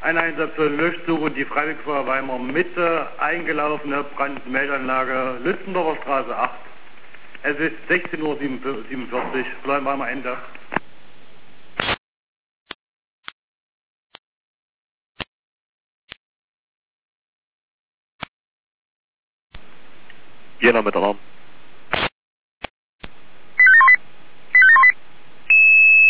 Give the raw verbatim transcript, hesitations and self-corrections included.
Ein Einsatz für Löschsuche, die Freiwillige Weimar Mitte, eingelaufene Brandmeldeanlage Lützendorfer Straße acht. Es ist sechzehn Uhr siebenundvierzig, bleiben wir am Ende. Jena mit Alarm.